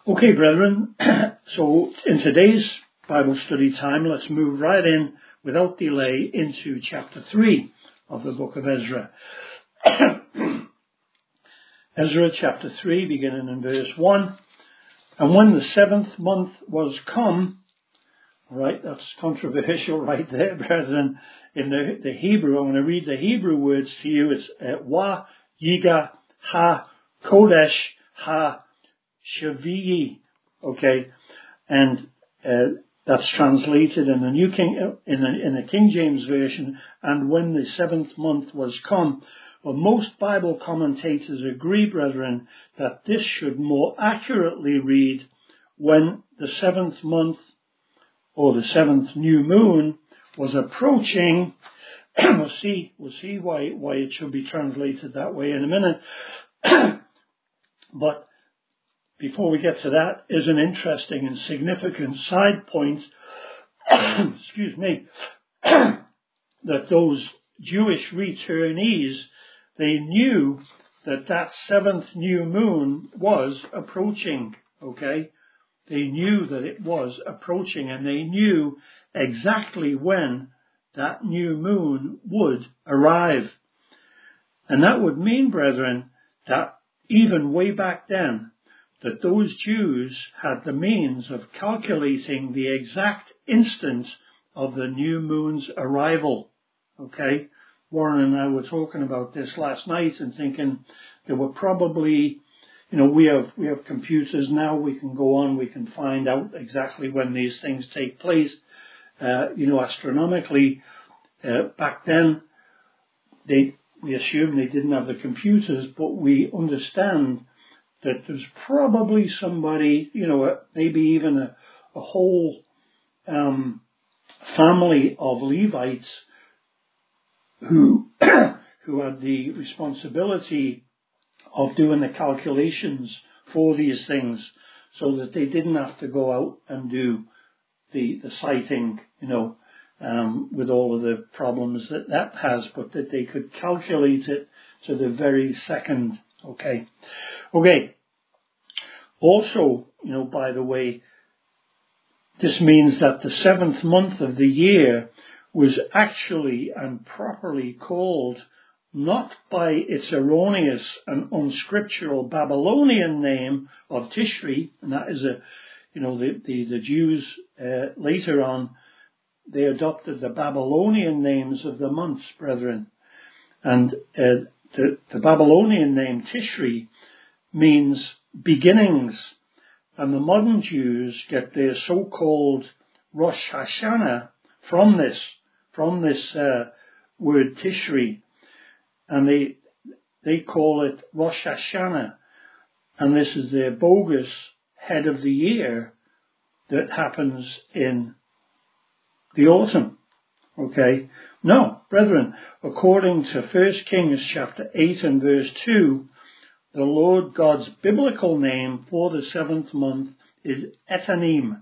Okay, brethren, so in today's Bible study time, let's move right in without delay into chapter 3 of the book of Ezra. Ezra chapter 3, beginning in verse 1. And when the 7th month was come, right, that's controversial right there, brethren, in the Hebrew. I'm going to read the Hebrew words to you. It's Wa, Yiga, Ha, Kodesh, Ha, Shavi'i, okay, and that's translated in the New King in the King James version. And when the 7th month was come, well, most Bible commentators agree, brethren, that this should more accurately read when the 7th month or the 7th new moon was approaching. We'll see why it should be translated that way in a minute, but. Before we get to that, is an interesting and significant side point, excuse me, that those Jewish returnees, they knew that 7th new moon was approaching, okay? They knew that it was approaching, and they knew exactly when that new moon would arrive. And that would mean, brethren, that even way back then, that those Jews had the means of calculating the exact instant of the new moon's arrival. Okay? Warren and I were talking about this last night and thinking there were probably, we have computers now, we can go on, we can find out exactly when these things take place, astronomically. Back then, we assume they didn't have the computers, but we understand that there's probably somebody, maybe even a whole family of Levites who who had the responsibility of doing the calculations for these things, so that they didn't have to go out and do the sighting, with all of the problems that has, but that they could calculate it to the very second. Okay. Also, by the way, this means that the 7th month of the year was actually and properly called not by its erroneous and unscriptural Babylonian name of Tishri, and that is the Jews later on, they adopted the Babylonian names of the months, brethren, and the Babylonian name Tishri means beginnings, and the modern Jews get their so-called Rosh Hashanah from this word Tishri, and they call it Rosh Hashanah, and this is their bogus head of the year that happens in the autumn. Okay? No, brethren, according to 1 Kings chapter 8 and verse 2, the Lord God's biblical name for the 7th month is Etanim.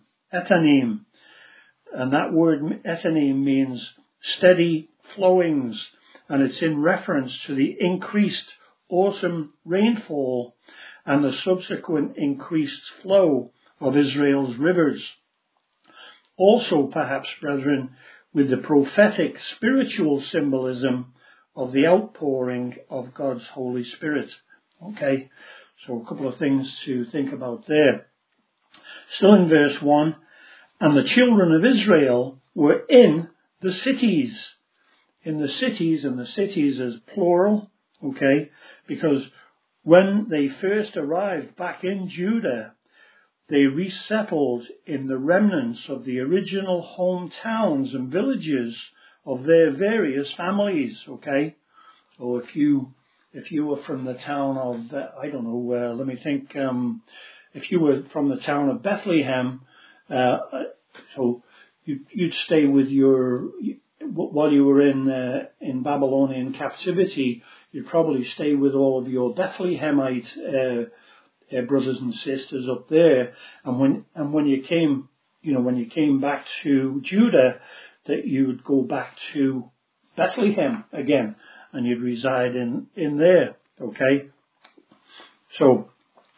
And that word Etanim means steady flowings, and it's in reference to the increased autumn rainfall and the subsequent increased flow of Israel's rivers. Also, perhaps, brethren, with the prophetic spiritual symbolism of the outpouring of God's Holy Spirit. Okay, so a couple of things to think about there. Still in verse 1, and the children of Israel were in the cities. In the cities, and the cities is plural, okay, because when they first arrived back in Judah, they resettled in the remnants of the original hometowns and villages of their various families, okay? So if you were from the town of, let me think, if you were from the town of Bethlehem, so you'd stay with while you were in Babylonian captivity, you'd probably stay with all of your Bethlehemite brothers and sisters up there, and when you came back to Judah, that you would go back to Bethlehem again, and you'd reside in there. Okay, so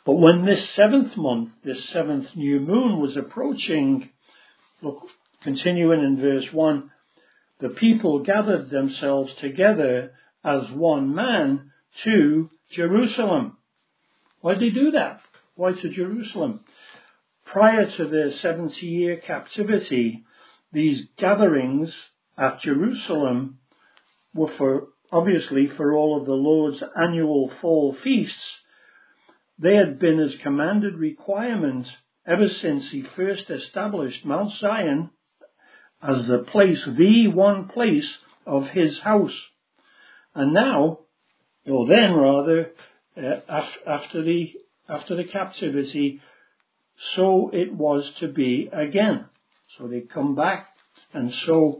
But when this 7th month, this 7th new moon was approaching, look, continuing in verse 1, the people gathered themselves together as one man to Jerusalem. Why did they do that? Why to Jerusalem? Prior to their 70-year captivity, these gatherings at Jerusalem were obviously for all of the Lord's annual fall feasts. They had been his commanded requirement ever since he first established Mount Zion as the one place of his house. And now, or then rather, after the captivity, so it was to be again. So they come back, and so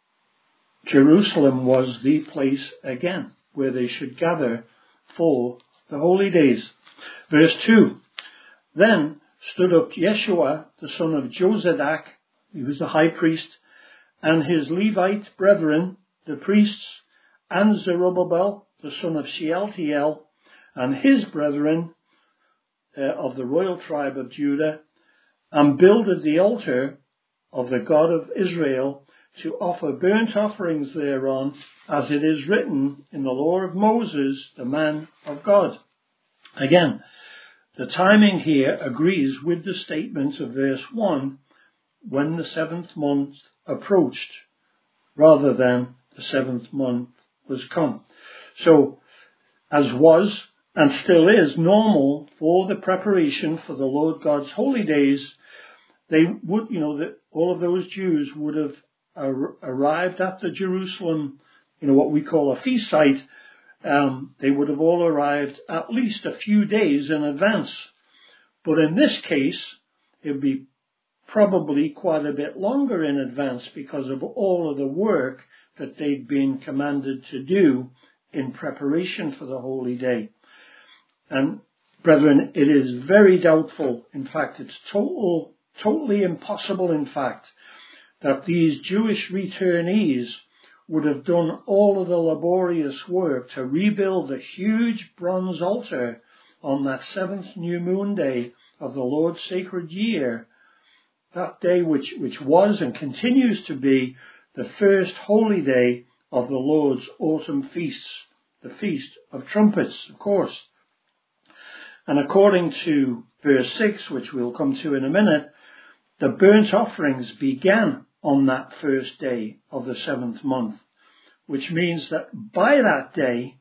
Jerusalem was the place again where they should gather for the holy days. Verse 2, then stood up Yeshua, the son of Jozadak, he was the high priest, and his Levite brethren, the priests, and Zerubbabel, the son of Shealtiel, and his brethren of the royal tribe of Judah, and builded the altar of the God of Israel to offer burnt offerings thereon, as it is written in the law of Moses, the man of God. Again, the timing here agrees with the statement of verse 1, when the 7th month approached, rather than the 7th month was come. So, as was and still is normal for the preparation for the Lord God's holy days, they would, that all of those Jews would have arrived at the Jerusalem, what we call a feast site. They would have all arrived at least a few days in advance. But in this case, it would be probably quite a bit longer in advance because of all of the work that they'd been commanded to do in preparation for the holy day. And brethren, it is very doubtful, in fact, it's totally impossible, in fact, that these Jewish returnees would have done all of the laborious work to rebuild the huge bronze altar on that 7th new moon day of the Lord's sacred year, that day which was and continues to be the first holy day of the Lord's autumn feasts, the Feast of Trumpets, of course. And according to verse 6, which we'll come to in a minute, the burnt offerings began on that first day of the 7th month, which means that by that day,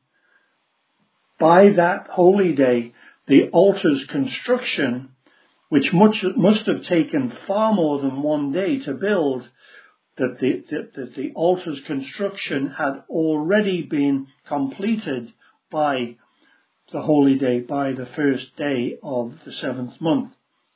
by that holy day, the altar's construction, which must have taken far more than one day to build, that the altar's construction had already been completed by the holy day, by the first day of the 7th month.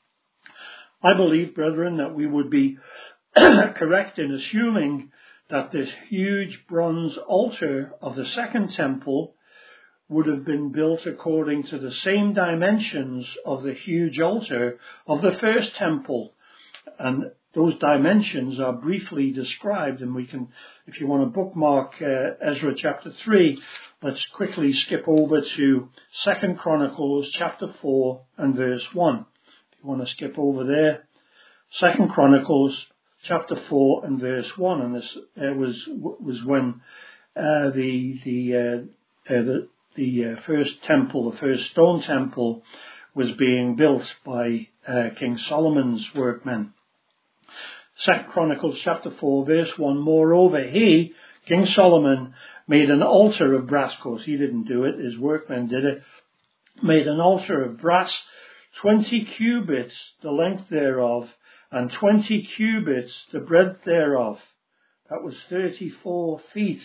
I believe, brethren, that we would be correct in assuming that this huge bronze altar of the second temple would have been built according to the same dimensions of the huge altar of the first temple. And those dimensions are briefly described, and we can, if you want to bookmark Ezra chapter 3, let's quickly skip over to 2 Chronicles chapter 4 and verse 1. If you want to skip over there, 2 Chronicles chapter 4 and verse 1, and this was when the first temple, the first stone temple, was being built by King Solomon's workmen. 2 Chronicles chapter 4 verse 1, moreover he, King Solomon, made an altar of brass. Of course, he didn't do it, his workmen did it. Made an altar of brass, 20 cubits the length thereof, and 20 cubits the breadth thereof. That was 34 feet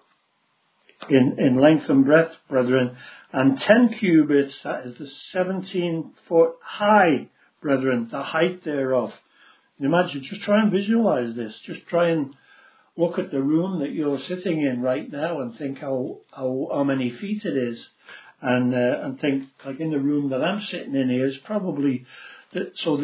in length and breadth, brethren, and 10 cubits, that is the 17-foot high, brethren, the height thereof. Imagine, just try and visualize this. Just try and look at the room that you're sitting in right now and think how many feet it is. And think, like in the room that I'm sitting in here, is probably, so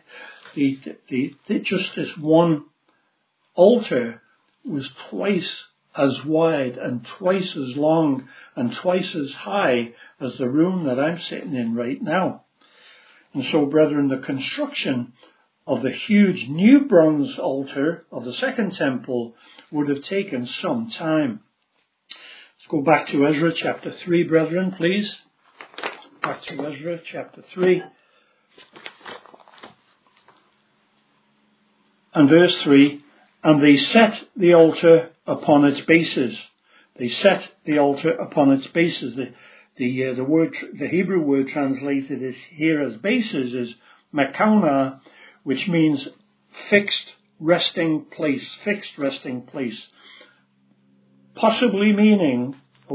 just this one altar was twice as wide and twice as long and twice as high as the room that I'm sitting in right now. And so, brethren, the construction of the huge new bronze altar of the second temple would have taken some time. Let's go back to Ezra chapter 3, brethren, please. Back to Ezra chapter 3. And verse 3, and they set the altar upon its bases. They set the altar upon its bases. The Hebrew word translated here as bases is makana, which means fixed resting place. Possibly meaning,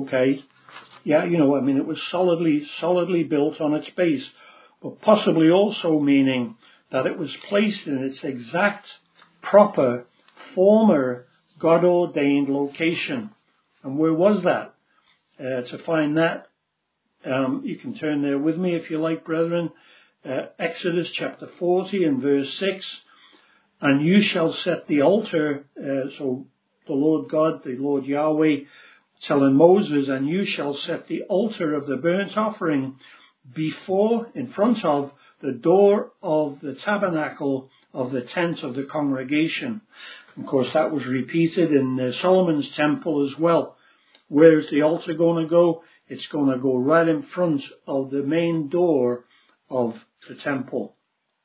it was solidly built on its base, but possibly also meaning that it was placed in its exact, proper, former, God-ordained location. And where was that? To find that, you can turn there with me if you like, brethren. Exodus chapter 40 and verse 6. And you shall set the altar, so the Lord God, the Lord Yahweh, telling Moses, and you shall set the altar of the burnt offering in front of the door of the tabernacle of the tent of the congregation. Of course, that was repeated in Solomon's temple as well. Where's the altar going to go? It's going to go right in front of the main door of the temple.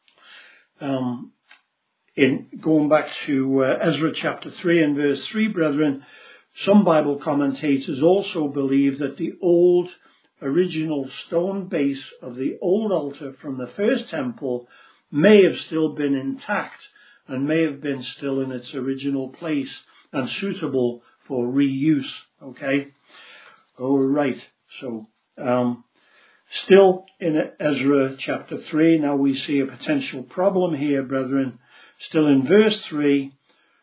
In going back to Ezra chapter 3 and verse 3, brethren, some Bible commentators also believe that the old original stone base of the old altar from the first temple may have still been intact and may have been still in its original place and suitable for reuse. Okay? All right. So, still in Ezra chapter 3, now we see a potential problem here, brethren. Still in verse 3,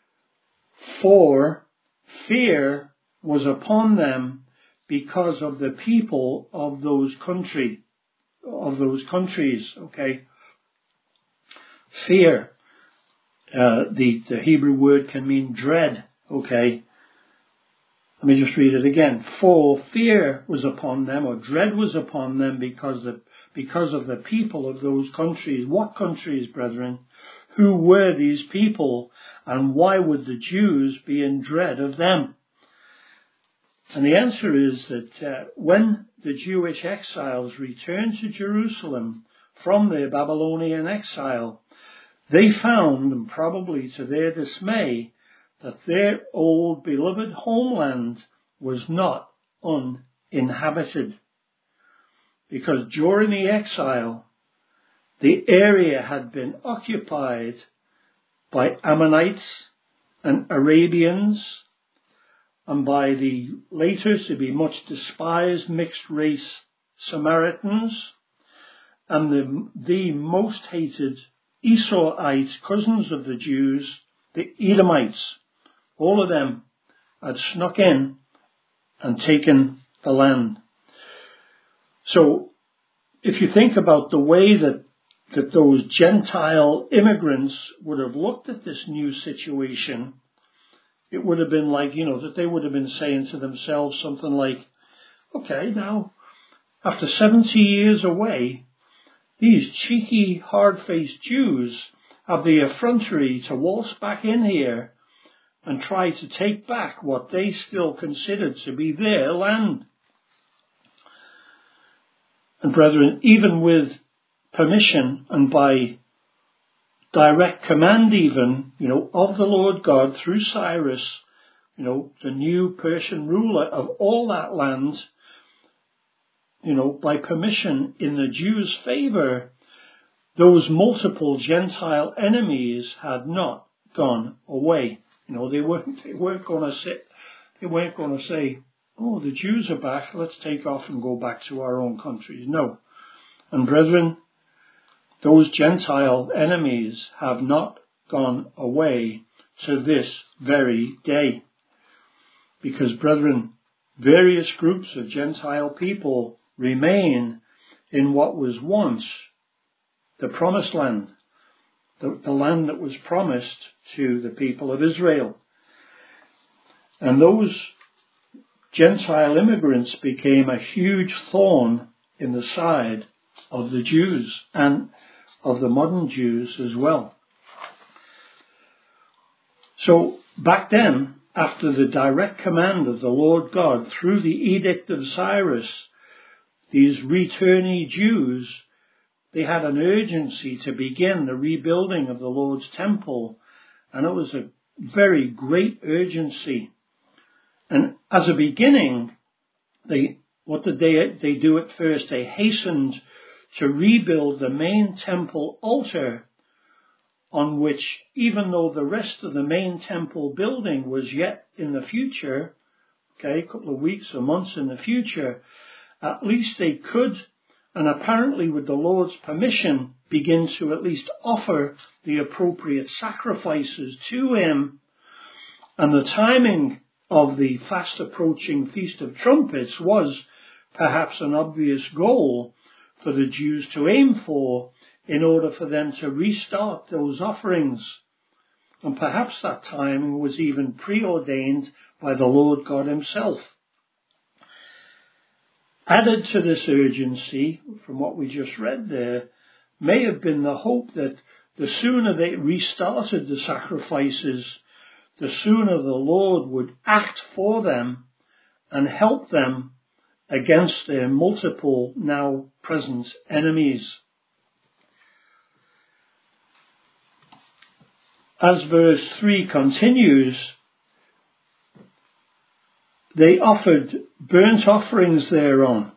for fear was upon them because of the people of those countries. Okay? Fear. The Hebrew word can mean dread. Okay? Let me just read it again. For fear was upon them, or dread was upon them, because of the people of those countries. What countries, brethren? Who were these people, and why would the Jews be in dread of them? And the answer is that when the Jewish exiles returned to Jerusalem from their Babylonian exile, they found, and probably to their dismay, that their old beloved homeland was not uninhabited. Because during the exile, the area had been occupied by Ammonites and Arabians, and by the later to be much despised mixed race Samaritans, and the most hated Esauite cousins of the Jews, the Edomites. All of them had snuck in and taken the land. So if you think about the way that those Gentile immigrants would have looked at this new situation, it would have been like, that they would have been saying to themselves something like, okay, now, after 70 years away, these cheeky, hard-faced Jews have the effrontery to waltz back in here and try to take back what they still considered to be their land. And brethren, even with permission and by direct command even, of the Lord God through Cyrus, the new Persian ruler of all that land, by permission in the Jews' favor, those multiple Gentile enemies had not gone away. They weren't going to say, oh, the Jews are back, let's take off and go back to our own countries. No. And brethren, those Gentile enemies have not gone away to this very day. Because, brethren, various groups of Gentile people remain in what was once the promised land, the land that was promised to the people of Israel. And those Gentile immigrants became a huge thorn in the side of the Jews and of the modern Jews as well. So back then, after the direct command of the Lord God through the Edict of Cyrus, these returnee Jews, they had an urgency to begin the rebuilding of the Lord's temple, and it was a very great urgency. And as a beginning, what did they do at first? They hastened to rebuild the main temple altar, on which, even though the rest of the main temple building was yet in the future, a couple of weeks or months in the future, at least they could, and apparently with the Lord's permission, begin to at least offer the appropriate sacrifices to him. And the timing of the fast approaching Feast of Trumpets was perhaps an obvious goal for the Jews to aim for in order for them to restart those offerings. And perhaps that timing was even preordained by the Lord God himself. Added to this urgency, from what we just read there, may have been the hope that the sooner they restarted the sacrifices, the sooner the Lord would act for them and help them against their multiple now present enemies. As verse 3 continues, they offered burnt offerings thereon.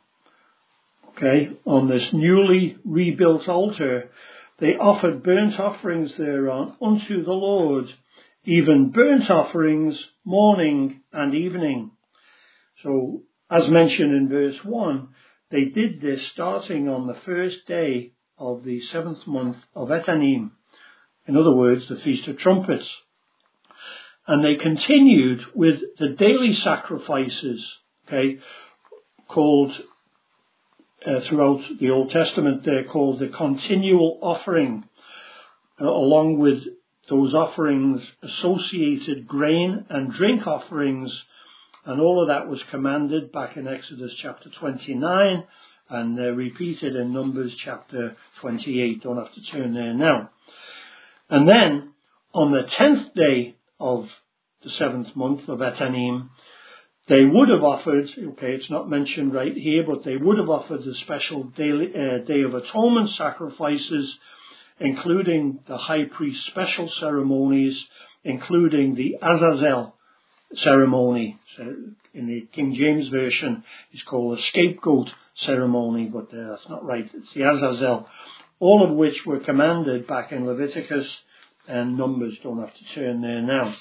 On this newly rebuilt altar, they offered burnt offerings thereon unto the Lord, even burnt offerings morning and evening. So, as mentioned in verse 1, they did this starting on the first day of the 7th month of Etanim. In other words, the Feast of Trumpets. And they continued with the daily sacrifices, called, throughout the Old Testament, they're called the continual offering, along with those offerings, associated grain and drink offerings, and all of that was commanded back in Exodus chapter 29, and repeated in Numbers chapter 28. Don't have to turn there now. And then, on the 10th day of the 7th month of Etanim, they would have offered, it's not mentioned right here, but they would have offered the special Day of Atonement sacrifices, including the high priest's special ceremonies, including the Azazel ceremony. So in the King James Version, it's called a scapegoat ceremony, but that's not right. It's the Azazel. All of which were commanded back in Leviticus and Numbers. Don't have to turn there now.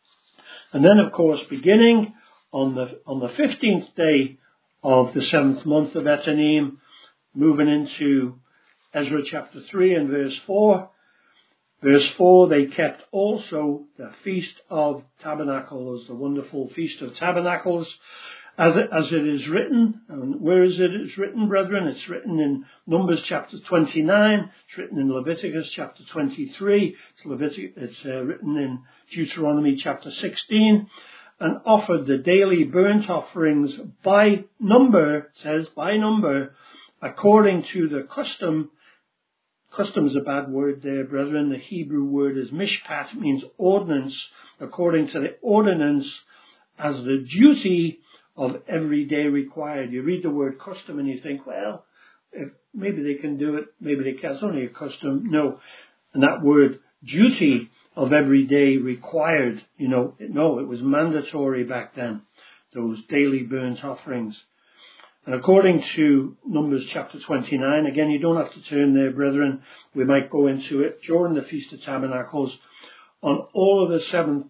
And then, of course, beginning on the 15th day of the 7th month of Etanim, moving into Ezra chapter 3 and verse 4. Verse 4, they kept also the Feast of Tabernacles, the wonderful Feast of Tabernacles, as it is written. And where is it? It's written, brethren. It's written in Numbers chapter 29. It's written in Leviticus chapter 23. It's written in Deuteronomy chapter 16. And offered the daily burnt offerings by number, it says by number, according to the custom. Custom is a bad word there, brethren. The Hebrew word is mishpat, means ordinance, according to the ordinance as the duty of every day required. You read the word custom and you think, well, maybe they can do it, maybe they can't. It's only a custom. No. And that word duty of every day required, it was mandatory back then, those daily burnt offerings. And according to Numbers chapter 29, again, you don't have to turn there, brethren. We might go into it during the Feast of Tabernacles. On all of the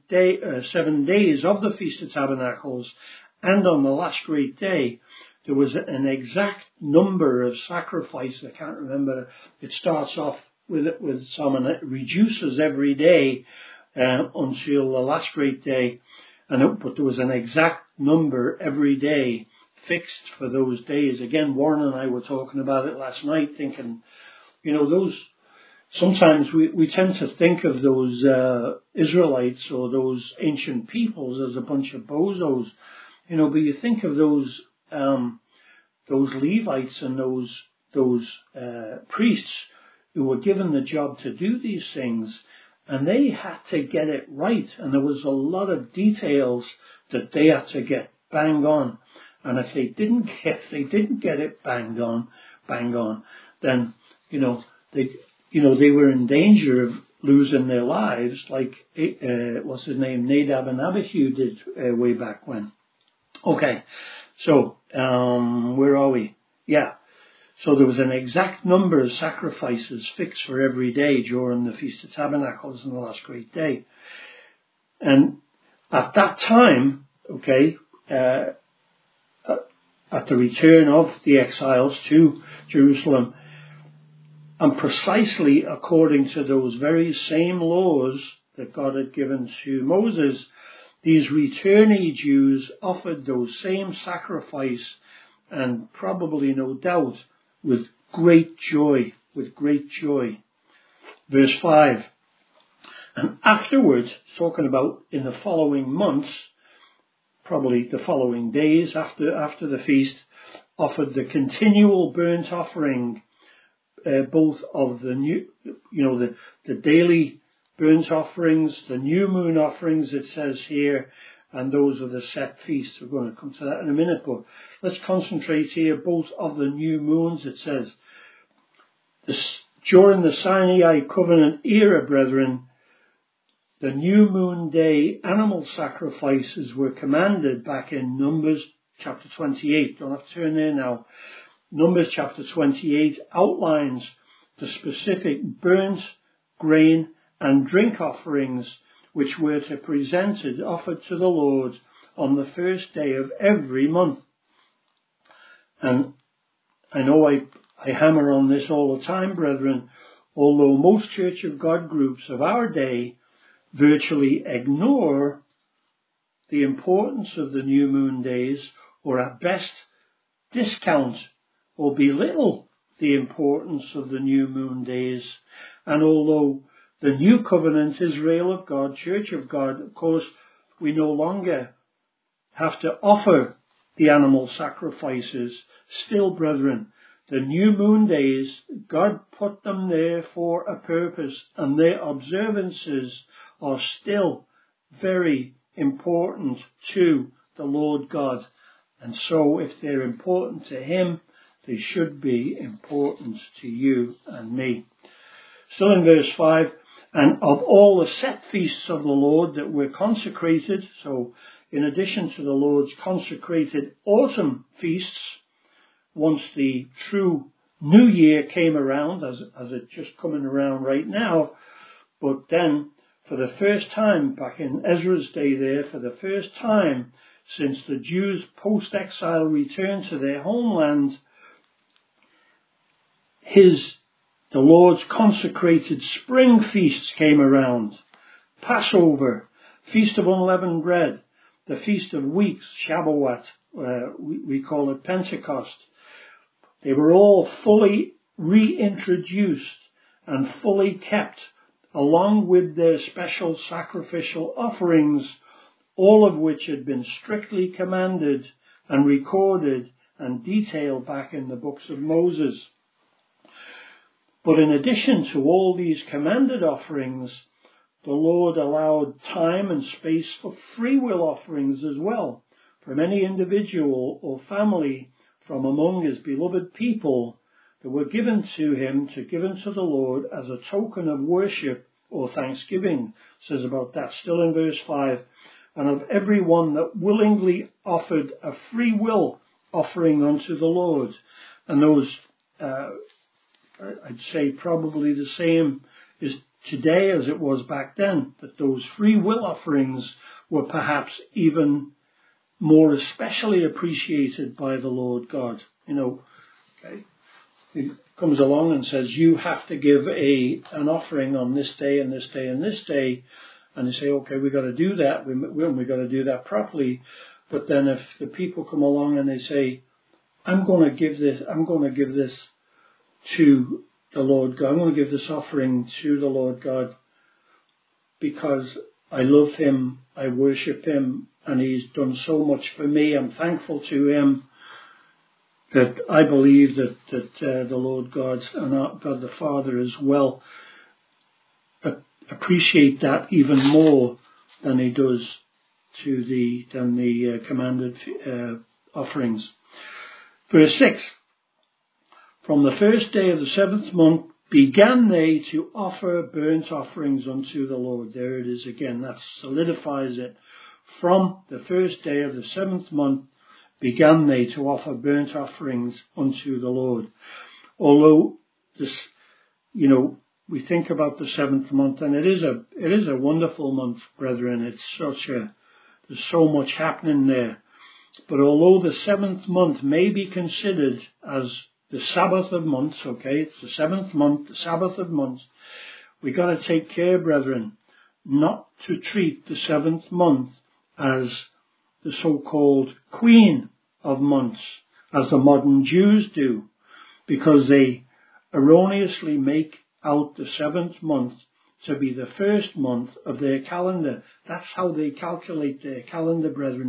7 days of the Feast of Tabernacles, and on the last great day, there was an exact number of sacrifices. I can't remember. It starts off with some, and it reduces every day until the last great day. But there was an exact number every day fixed for those days. Again, Warren and I were talking about it last night, thinking, those. Sometimes we tend to think of those Israelites or those ancient peoples as a bunch of bozos, but you think of those Levites and those those priests who were given the job to do these things, and they had to get it right, and there was a lot of details that they had to get bang on. And if they didn't get it bang on, then they were in danger of losing their lives, like what's his name, Nadab and Abihu did way back when. Okay, so where are we? Yeah. So there was an exact number of sacrifices fixed for every day during the Feast of Tabernacles and the last great day. And at that time, at the return of the exiles to Jerusalem, and precisely according to those very same laws that God had given to Moses, these returnee Jews offered those same sacrifice, and probably, no doubt, with great joy. Verse 5. And afterwards, talking about in the following months, probably the following days after the feast, offered the continual burnt offering, both of the new, the daily burnt offerings, the new moon offerings, it says here, and those are the set feasts. We're going to come to that in a minute, but let's concentrate here, both of the new moons, it says. During the Sinai covenant era, brethren, the new moon day animal sacrifices were commanded back in Numbers chapter 28. Don't have to turn there now. Numbers chapter 28 outlines the specific burnt, grain and drink offerings which were to be offered to the Lord on the first day of every month. And I know I hammer on this all the time, brethren, although most Church of God groups of our day virtually ignore the importance of the new moon days, or at best discount or belittle the importance of the new moon days. And although the new covenant Israel of God, Church of God, of course, we no longer have to offer the animal sacrifices, still, brethren, the new moon days, God put them there for a purpose, and their observances are still very important to the Lord God. And so if they're important to Him, they should be important to you and me. Still in verse 5, and of all the set feasts of the Lord that were consecrated, so in addition to the Lord's consecrated autumn feasts, once the true new year came around, as it's just coming around right now, but then for the first time, back in Ezra's day there, for the first time since the Jews post-exile returned to their homeland, the Lord's consecrated spring feasts came around. Passover, Feast of Unleavened Bread, the Feast of Weeks, Shavuot, we call it Pentecost. They were all fully reintroduced and fully kept, along with their special sacrificial offerings, all of which had been strictly commanded and recorded and detailed back in the books of Moses. But in addition to all these commanded offerings, the Lord allowed time and space for free will offerings as well, from any individual or family from among His beloved people that were given to Him to give unto the Lord as a token of worship or thanksgiving. It says about that still in verse 5, and of every one that willingly offered a free will offering unto the Lord. And those, I'd say probably the same is today as it was back then, that those free will offerings were perhaps even more especially appreciated by the Lord God. He comes along and says, you have to give an offering on this day and this day and this day. And they say, okay, we've got to do that. We've got to do that properly. But then if the people come along and they say, I'm going to give this to the Lord God. I'm going to give this offering to the Lord God because I love Him, I worship Him, and He's done so much for me. I'm thankful to Him. that I believe that the Lord God and God the Father as well appreciate that even more than he does than the commanded offerings. Verse 6. From the first day of the 7th month began they to offer burnt offerings unto the Lord. There it is again. That solidifies it. From the first day of the 7th month began they to offer burnt offerings unto the Lord. Although this, we think about the 7th month, and it is a wonderful month, brethren. There's so much happening there. But although the 7th month may be considered as the Sabbath of months, okay, it's the 7th month, the Sabbath of months, we got to take care, brethren, not to treat the 7th month as the so-called queen of months, as the modern Jews do, because they erroneously make out the 7th month to be the first month of their calendar. That's how they calculate their calendar, brethren.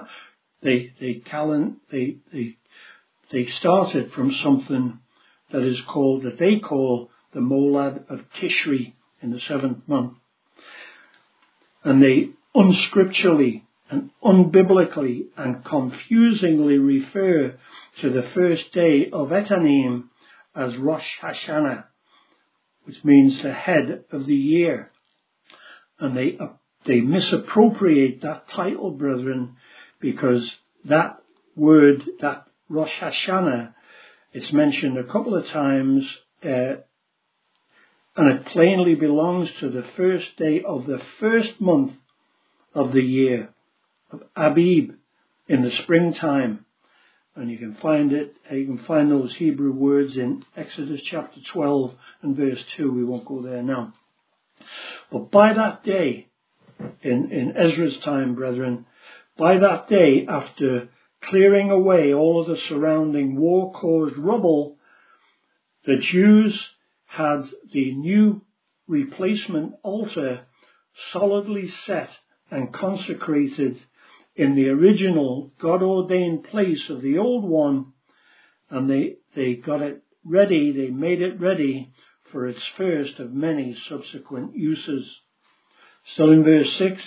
They started from something that they call the Molad of Tishri in the 7th month. And they unscripturally and unbiblically and confusingly refer to the first day of Etanim as Rosh Hashanah, which means the head of the year. And they misappropriate that title, brethren, because that word, that Rosh Hashanah, it's mentioned a couple of times, and it plainly belongs to the first day of the first month of the year, of Abib, in the springtime. And you can find those Hebrew words in Exodus chapter 12 and verse 2. We won't go there now. But by that day, in Ezra's time, brethren, by that day, after clearing away all of the surrounding war-caused rubble, the Jews had the new replacement altar solidly set and consecrated in the original God-ordained place of the old one, and they got it ready, they made it ready for its first of many subsequent uses. Still in verse 6,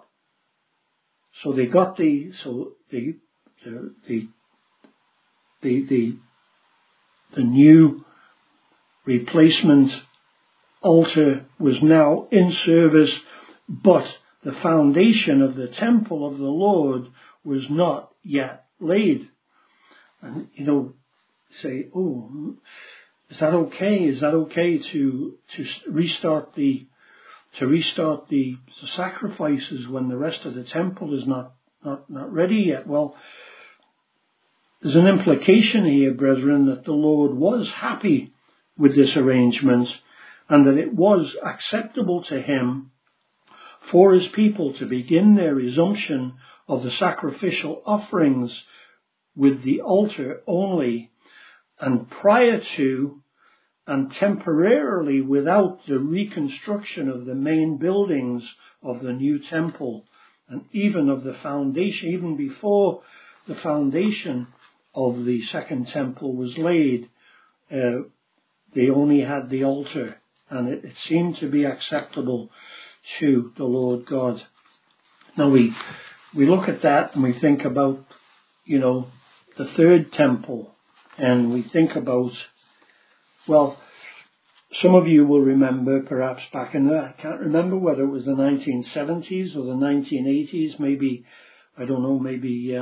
so they got the new replacement altar was now in service, but the foundation of the temple of the Lord was not yet laid. And say, is that okay? Is that okay to restart the sacrifices when the rest of the temple is not ready yet? Well, there's an implication here, brethren, that the Lord was happy with this arrangement and that it was acceptable to him for his people to begin their resumption of the sacrificial offerings with the altar only, and prior to and temporarily without the reconstruction of the main buildings of the new temple, and even of the foundation, even before the foundation of the second temple was laid. They only had the altar, and it seemed to be acceptable to the Lord God. Now we look at that and we think about, the third temple, and we think about, well, some of you will remember perhaps back in I can't remember whether it was the 1970s or the 1980s, maybe, I don't know, maybe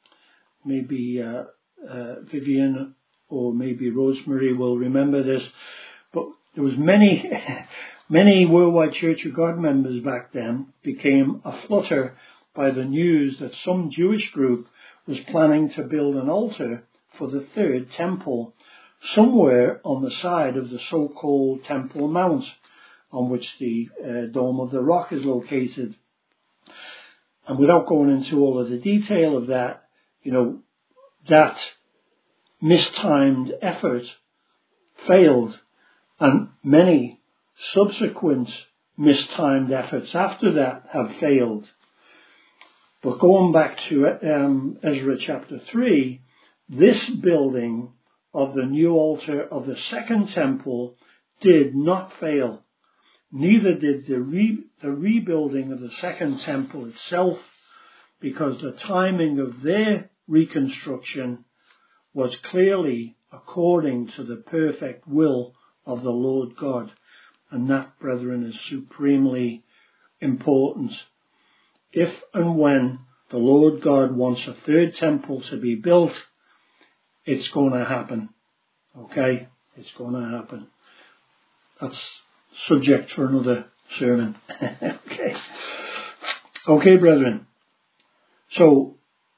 Vivian or maybe Rosemary will remember this, but there was many Worldwide Church of God members back then became aflutter by the news that some Jewish group was planning to build an altar for the third temple somewhere on the side of the so-called Temple Mount, on which the Dome of the Rock is located. And without going into all of the detail of that, that mistimed effort failed, and many subsequent mistimed efforts after that have failed. But going back to Ezra chapter 3, this building of the new altar of the second temple did not fail. Neither did the rebuilding of the second temple itself, because the timing of their reconstruction was clearly according to the perfect will of the Lord God. And that, brethren, is supremely important. If and when the Lord God wants a third temple to be built, it's going to happen. Okay? It's going to happen. That's subject for another sermon. Okay, brethren. So,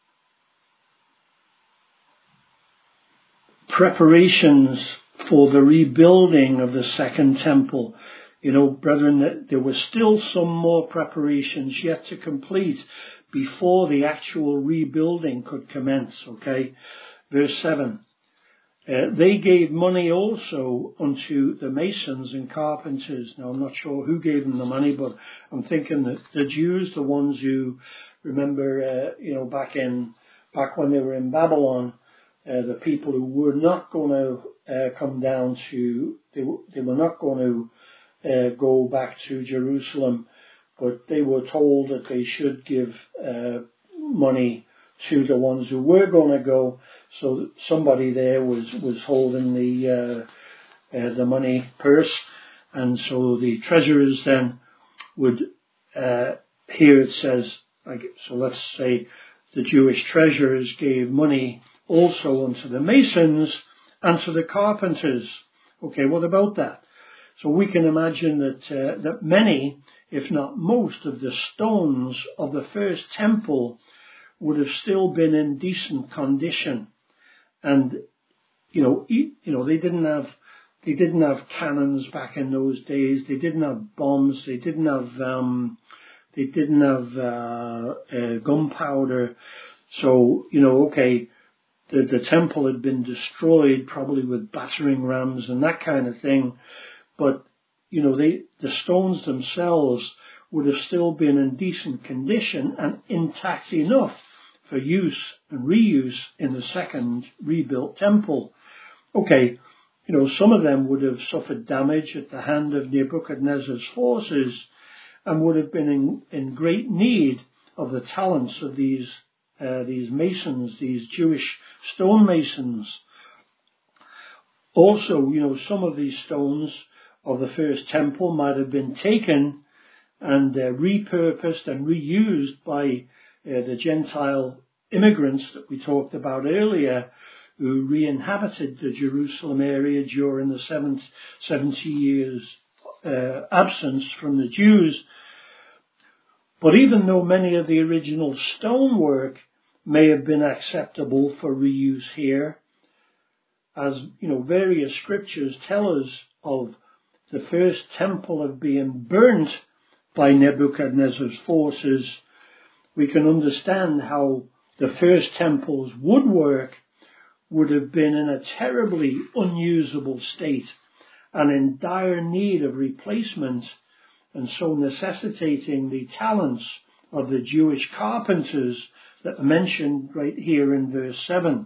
preparations for the rebuilding of the second temple. You know, brethren, there were still some more preparations yet to complete before the actual rebuilding could commence. Okay, verse 7. They gave money also unto the masons and carpenters. Now, I'm not sure who gave them the money, but I'm thinking that the Jews, the ones who remember, back when they were in Babylon, the people who were not going to come down to, they were not going to go back to Jerusalem, but they were told that they should give money to the ones who were going to go. So somebody there was holding the money purse, and so the treasurers then would, here it says, so let's say the Jewish treasurers gave money also unto the masons and to the carpenters. Okay, what about that? So we can imagine that many, if not most, of the stones of the first temple would have still been in decent condition, and they didn't have cannons back in those days. They didn't have bombs. They didn't have gunpowder. So the temple had been destroyed, probably with battering rams and that kind of thing. But the stones themselves would have still been in decent condition and intact enough for use and reuse in the second rebuilt temple. Okay, some of them would have suffered damage at the hand of Nebuchadnezzar's forces and would have been in great need of the talents of these masons, these Jewish stonemasons. Also, some of these stones of the first temple might have been taken and repurposed and reused by the Gentile immigrants that we talked about earlier, who re-inhabited the Jerusalem area during the 70 years absence from the Jews. But even though many of the original stonework may have been acceptable for reuse here, as various scriptures tell us of the first temple of being burnt by Nebuchadnezzar's forces, we can understand how the first temple's woodwork would have been in a terribly unusable state and in dire need of replacement, and so necessitating the talents of the Jewish carpenters that are mentioned right here in verse 7.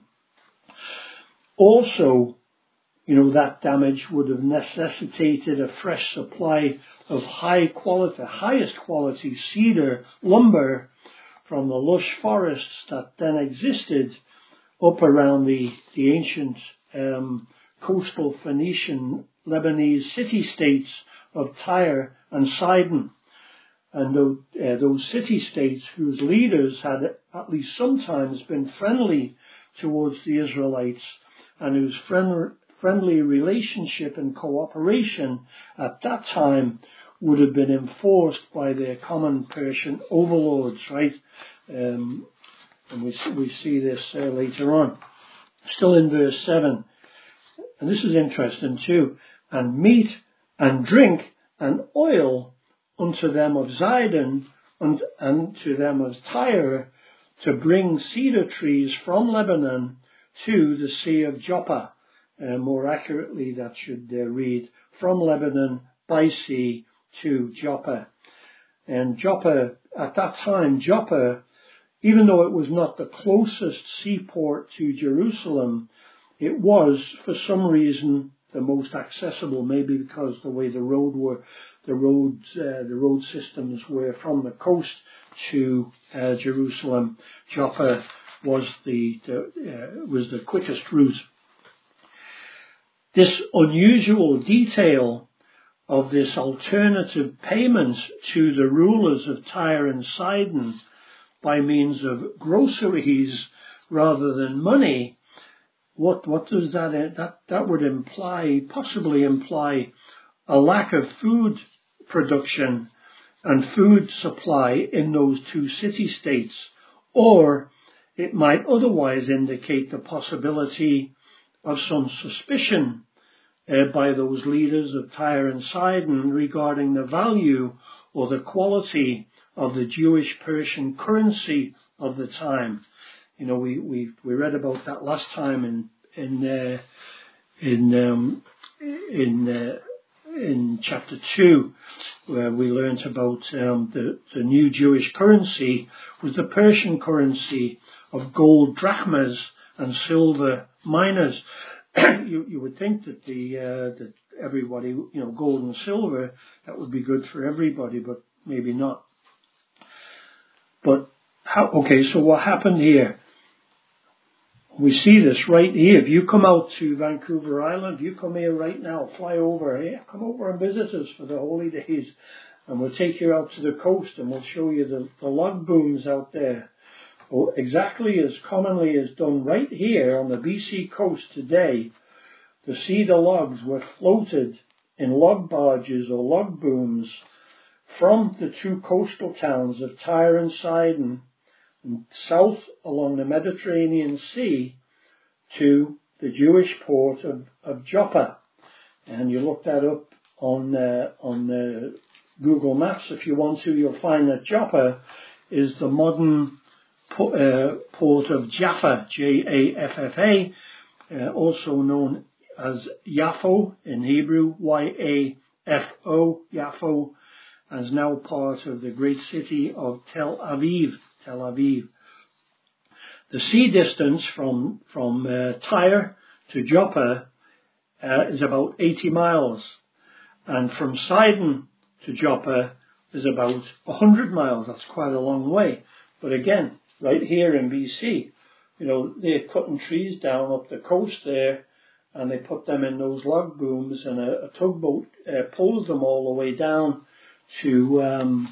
Also, that damage would have necessitated a fresh supply of highest quality cedar lumber from the lush forests that then existed up around the ancient coastal Phoenician Lebanese city-states of Tyre and Sidon. And those city-states whose leaders had at least sometimes been friendly towards the Israelites, and whose friendly relationship and cooperation at that time would have been enforced by their common Persian overlords, right? And we see this later on. Still in verse 7, and this is interesting too, and meat and drink and oil unto them of Zidon and to them of Tyre, to bring cedar trees from Lebanon to the Sea of Joppa. More accurately, that should read, from Lebanon by sea to Joppa. And Joppa, at that time, Joppa, even though it was not the closest seaport to Jerusalem, it was, for some reason, the most accessible, maybe because the way the road systems were from the coast to Jerusalem. Joppa was the quickest route. This unusual detail of this alternative payment to the rulers of Tyre and Sidon by means of groceries rather than money, what does that would possibly imply a lack of food production and food supply in those two city-states, or it might otherwise indicate the possibility of some suspicion by those leaders of Tyre and Sidon regarding the value or the quality of the Jewish Persian currency of the time. You know, we read about that last time in chapter 2, where we learnt about the new Jewish currency was the Persian currency of gold drachmas and silver minas. You would think that that everybody, you know, gold and silver, that would be good for everybody, but maybe not. But so what happened here? We see this right here. If you come out to Vancouver Island, if you come here right now, fly over here, come over and visit us for the holy days, and we'll take you out to the coast and we'll show you the log booms out there. Well, exactly as commonly is done right here on the BC coast today, the cedar logs were floated in log barges or log booms from the two coastal towns of Tyre and Sidon and south along the Mediterranean Sea to the Jewish port of Joppa. And you look that up on Google Maps if you want to. You'll find that Joppa is the modern port of Jaffa, Jaffa, also known as Yaffo in Hebrew, Yafo, Yaffo, and is now part of the great city of Tel Aviv. The sea distance from Tyre to Joppa is about 80 miles, and from Sidon to Joppa is about 100 miles. That's quite a long way. But again, right here in BC, you know, they're cutting trees down up the coast there, and they put them in those log booms, and a tugboat pulls them all the way down to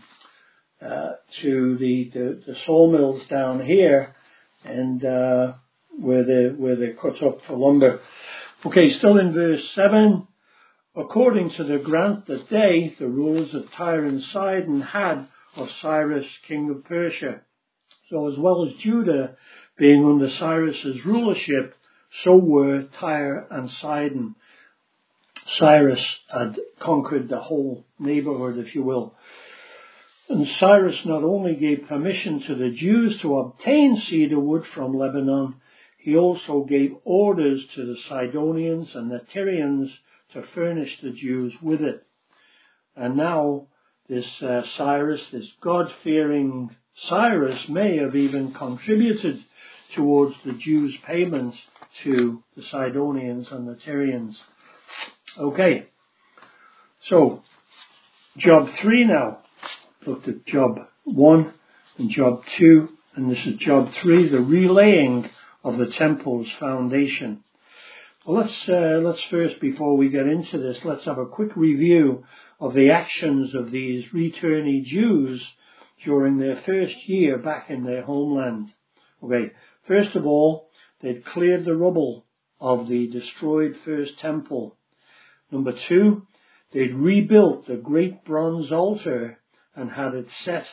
the sawmills down here, and where they're cut up for lumber. Okay, still in verse 7. According to the grant that they, the rulers of Tyre and Sidon, had of Cyrus, king of Persia. So as well as Judah being under Cyrus's rulership, so were Tyre and Sidon. Cyrus had conquered the whole neighborhood, if you will. And Cyrus not only gave permission to the Jews to obtain cedar wood from Lebanon, he also gave orders to the Sidonians and the Tyrians to furnish the Jews with it. And now this Cyrus, this God-fearing Cyrus, may have even contributed towards the Jews' payments to the Sidonians and the Tyrians. Okay, so job 3 now. Looked at job 1 and job 2, and this is job 3, the relaying of the temple's foundation. Well, let's first, before we get into this, let's have a quick review of the actions of these returnee Jews during their first year back in their homeland. Okay, first of all, they'd cleared the rubble of the destroyed first temple. Number 2, they'd rebuilt the great bronze altar and had it set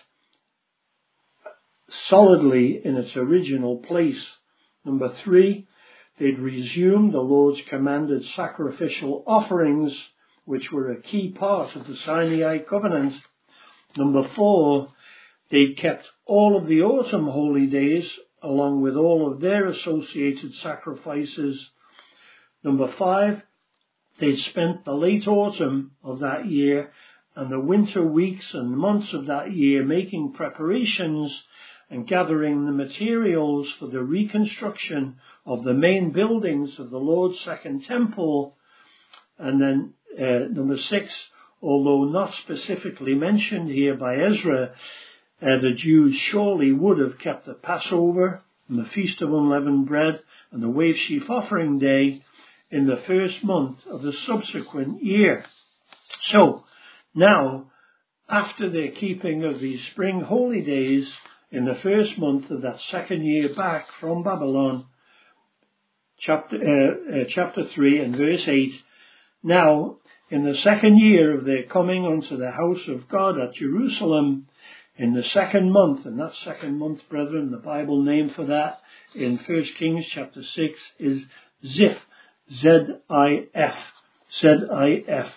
solidly in its original place. Number 3, they'd resumed the Lord's commanded sacrificial offerings, which were a key part of the Sinai covenant. Number 4, they'd kept all of the autumn holy days along with all of their associated sacrifices. Number 5, they'd spent the late autumn of that year and the winter weeks and months of that year making preparations and gathering the materials for the reconstruction of the main buildings of the Lord's second temple. And then number 6, although not specifically mentioned here by Ezra, the Jews surely would have kept the Passover and the Feast of Unleavened Bread and the Wave Sheaf Offering Day in the first month of the subsequent year. So now, after their keeping of these spring holy days in the first month of that second year back from Babylon, chapter 3 and verse 8, now in the second year of their coming unto the house of God at Jerusalem, in the second month, and that second month, brethren, the Bible name for that in 1 Kings chapter 6 is Ziph, Z-I-F, Z-I-F,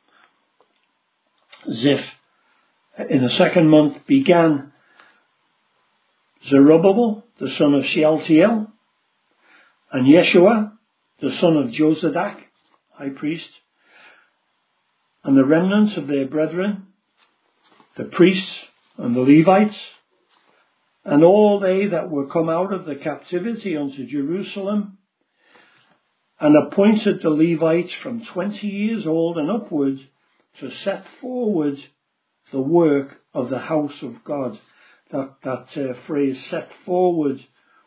Ziph. In the second month began Zerubbabel, the son of Shealtiel, and Yeshua, the son of Josadak, high priest, and the remnants of their brethren, the priests and the Levites, and all they that were come out of the captivity unto Jerusalem, and appointed the Levites from 20 years old and upwards to set forward the work of the house of God. That phrase, set forward,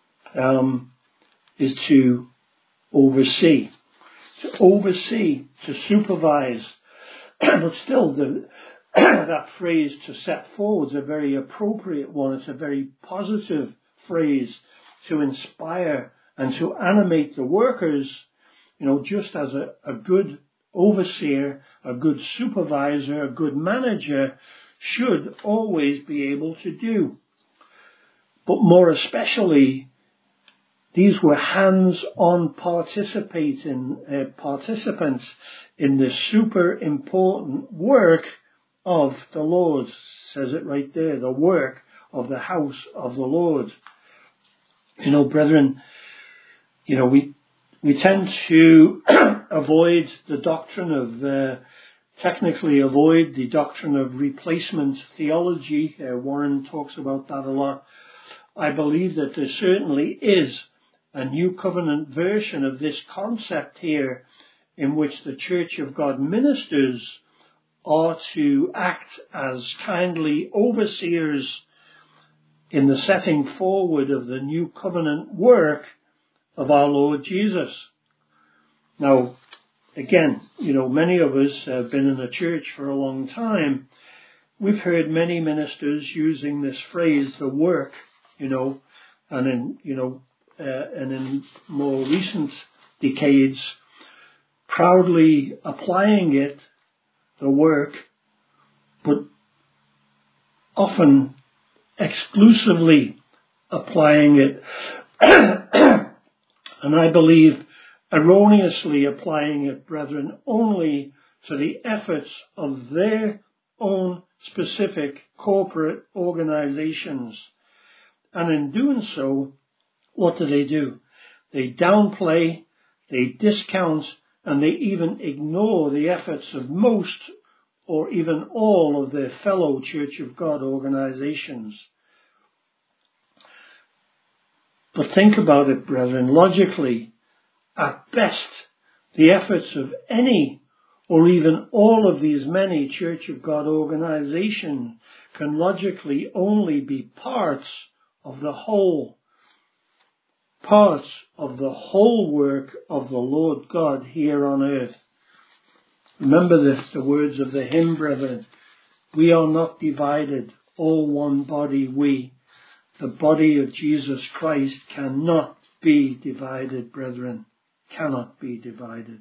is to oversee. To oversee, to supervise. But still, that phrase, to set forward, is a very appropriate one. It's a very positive phrase to inspire and to animate the workers, just as a good overseer, a good supervisor, a good manager should always be able to do. But more especially, these were hands-on participants in the super important work of the Lord. Says it right there, the work of the house of the Lord. Brethren, we tend to avoid the doctrine of, technically avoid the doctrine of replacement theology. Warren talks about that a lot. I believe that there certainly is a New Covenant version of this concept here, in which the Church of God ministers are to act as kindly overseers in the setting forward of the New Covenant work of our Lord Jesus. Now, again, many of us have been in the church for a long time. We've heard many ministers using this phrase, the work, and in more recent decades, proudly applying it, the work, but often exclusively applying it, and I believe erroneously applying it, brethren, only to the efforts of their own specific corporate organizations. And in doing so, what do? They downplay, they discount, and they even ignore the efforts of most or even all of their fellow Church of God organizations. But think about it, brethren, logically, at best, the efforts of any or even all of these many Church of God organizations can logically only be parts of the whole work of the Lord God here on earth. Remember the words of the hymn, brethren. We are not divided, all one body we. The body of Jesus Christ cannot be divided, brethren. Cannot be divided.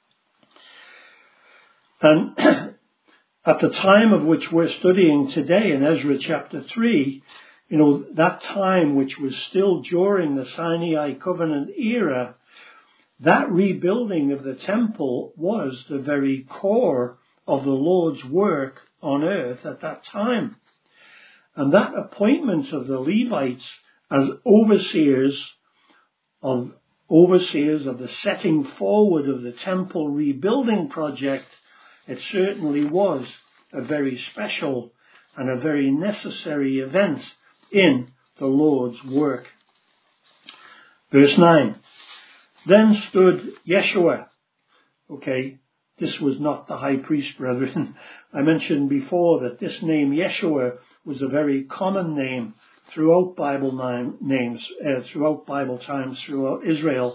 And at the time of which we're studying today in Ezra chapter 3, that time which was still during the Sinai covenant era, that rebuilding of the temple was the very core of the Lord's work on earth at that time. And that appointment of the Levites as overseers of the setting forward of the temple rebuilding project, it certainly was a very special and a very necessary event in the Lord's work. Verse 9. Then stood Yeshua. Okay, this was not the high priest, brethren. I mentioned before that this name Yeshua was a very common name throughout Bible throughout Bible times, throughout Israel.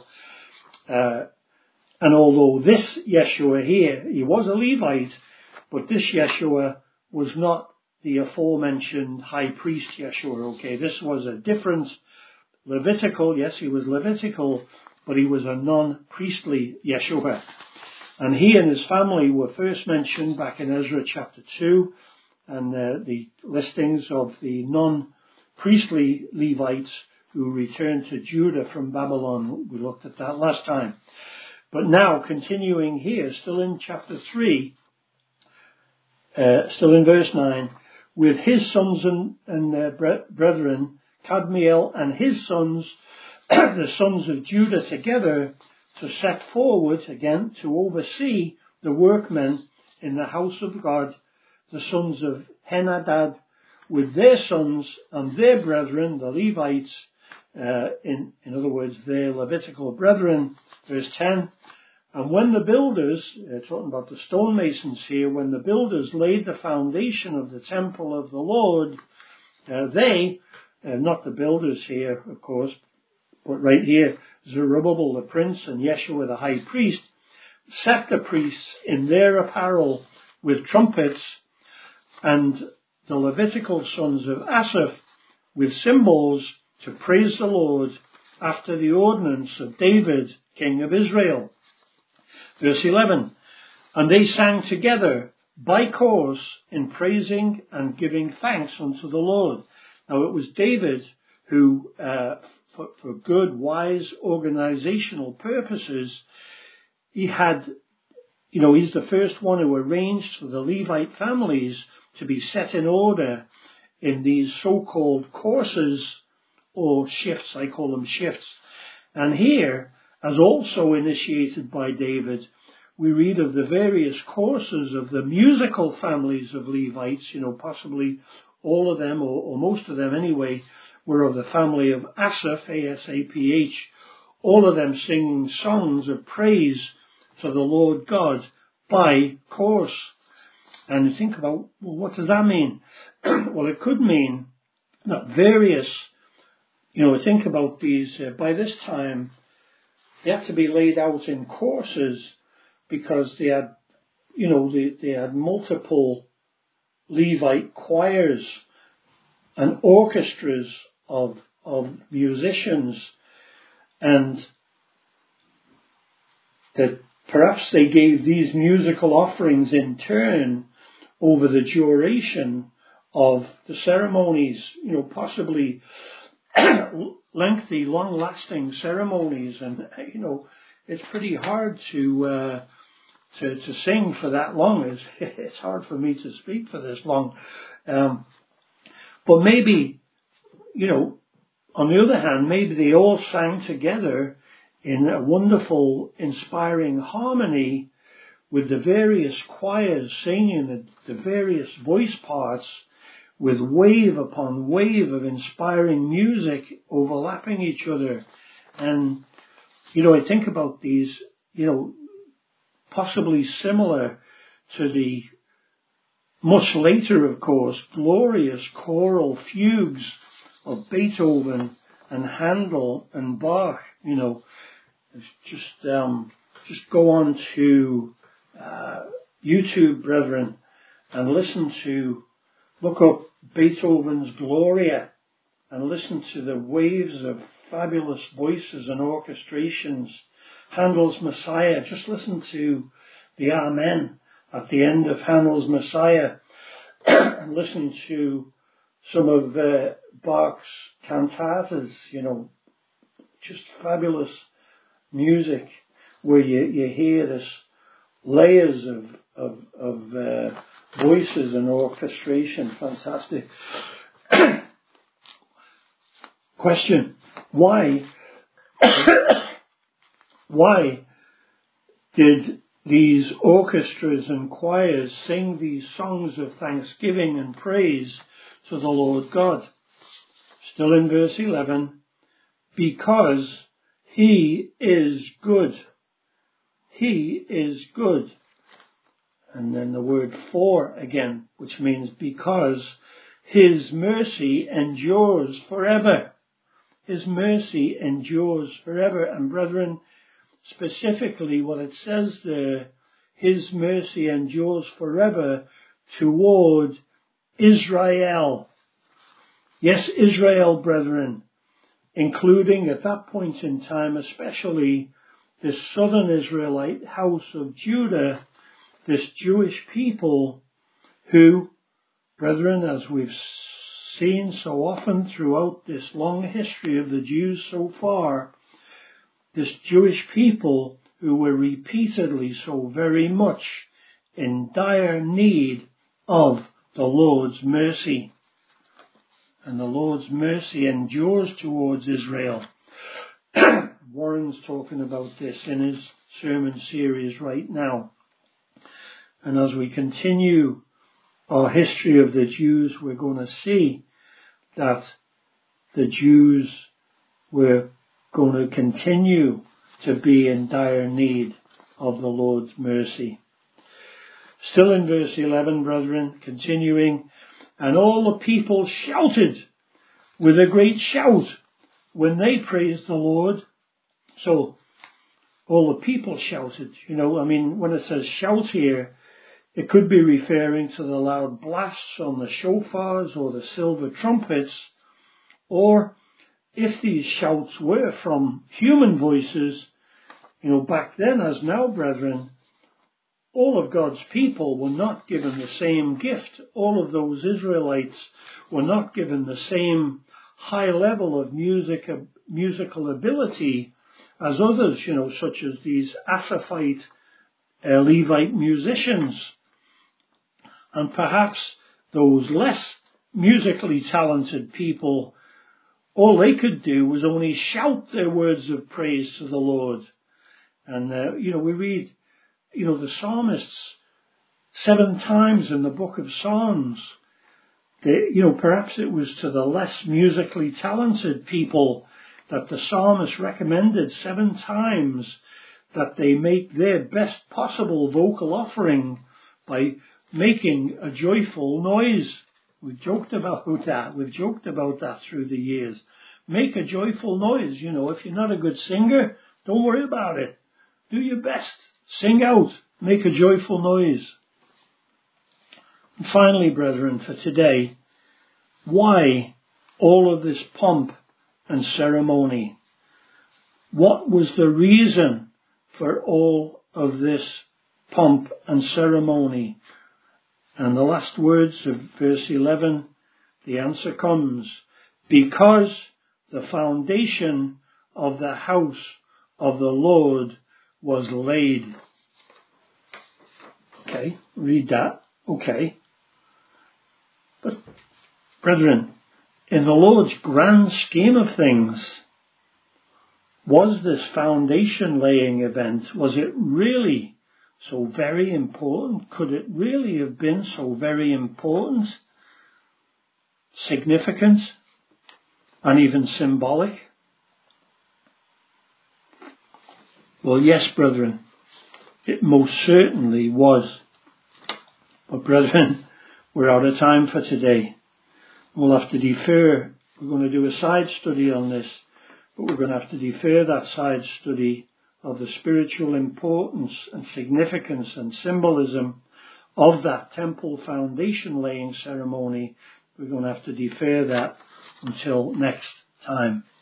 And although this Yeshua here, he was a Levite, but this Yeshua was not the aforementioned high priest Yeshua. Okay, this was a different Levitical. Yes, he was Levitical, but he was a non-priestly Yeshua. And he and his family were first mentioned back in Ezra chapter 2, and the listings of the non-priestly Levites who returned to Judah from Babylon. We looked at that last time. But now, continuing here, still in chapter 3, still in verse 9, with his sons and brethren, Kadmiel and his sons, the sons of Judah together, to set forward, again, to oversee the workmen in the house of God, the sons of Henadad, with their sons and their brethren, the Levites, in other words, their Levitical brethren. Verse 10, and when the builders, talking about the stonemasons here, when the builders laid the foundation of the temple of the Lord, they, not the builders here, of course, but right here, Zerubbabel the prince and Yeshua the high priest, set the priests in their apparel with trumpets, and the Levitical sons of Asaph with cymbals to praise the Lord after the ordinance of David, king of Israel. Verse 11, and they sang together by course in praising and giving thanks unto the Lord. Now it was David who, for good, wise, organizational purposes, he had, he's the first one who arranged for the Levite families to be set in order in these so-called courses or shifts. I call them shifts. And here, as also initiated by David, we read of the various courses of the musical families of Levites, possibly all of them, or most of them anyway, were of the family of Asaph, A-S-A-P-H, all of them singing songs of praise to the Lord God by course. And you think about, well, what does that mean? Well, it could mean that various, think about these, by this time, they had to be laid out in courses because they had, they had multiple Levite choirs and orchestras of musicians, and that perhaps they gave these musical offerings in turn over the duration of the ceremonies, possibly lengthy, long-lasting ceremonies, and it's pretty hard to sing for that long. It's hard for me to speak for this long, but maybe, on the other hand, maybe they all sang together in a wonderful, inspiring harmony with the various choirs singing the various voice parts, with wave upon wave of inspiring music overlapping each other. And, I think about these, possibly similar to the much later, of course, glorious choral fugues of Beethoven and Handel and Bach. Just go on to YouTube, brethren, and look up Beethoven's Gloria and listen to the waves of fabulous voices and orchestrations. Handel's Messiah, just listen to the Amen at the end of Handel's Messiah, and listen to some of Bach's cantatas, just fabulous music where you hear this layers of voices and orchestration. Fantastic. Question: Why did these orchestras and choirs sing these songs of thanksgiving and praise to the Lord God? Still in verse 11, because he is good. He is good. And then the word for again, which means because his mercy endures forever. His mercy endures forever. And brethren, specifically what it says there, his mercy endures forever toward Israel. Yes, Israel, brethren, including at that point in time, especially the southern Israelite house of Judah, this Jewish people who, brethren, as we've seen so often throughout this long history of the Jews so far, this Jewish people who were repeatedly so very much in dire need of the Lord's mercy. And the Lord's mercy endures towards Israel. Warren's talking about this in his sermon series right now. And as we continue our history of the Jews, we're going to see that the Jews were going to continue to be in dire need of the Lord's mercy. Still in verse 11, brethren, continuing, and all the people shouted with a great shout when they praised the Lord. So, all the people shouted, when it says shout here, it could be referring to the loud blasts on the shofars or the silver trumpets, or if these shouts were from human voices, back then as now, brethren, all of God's people were not given the same gift. All of those Israelites were not given the same high level of musical ability as others, such as these Asaphite, Levite musicians. And perhaps those less musically talented people, all they could do was only shout their words of praise to the Lord. And, we read, the psalmists 7 times in the book of Psalms. Perhaps it was to the less musically talented people that the psalmist recommended 7 times that they make their best possible vocal offering by making a joyful noise. We've joked about that through the years. Make a joyful noise. If you're not a good singer, don't worry about it. Do your best. Sing out. Make a joyful noise. And finally, brethren, for today, why all of this pomp and ceremony? What was the reason for all of this pomp and ceremony? And the last words of verse 11, the answer comes, because the foundation of the house of the Lord was laid. Okay, read that. Okay. But, brethren, in the Lord's grand scheme of things, was this foundation laying event, was it really so very important? Could it really have been so very important, significant, and even symbolic? Well, yes, brethren, it most certainly was. But, brethren, we're out of time for today. We'll have to defer. We're going to do a side study on this, but we're going to have to defer that side study of the spiritual importance and significance and symbolism of that temple foundation laying ceremony. We're going to have to defer that until next time.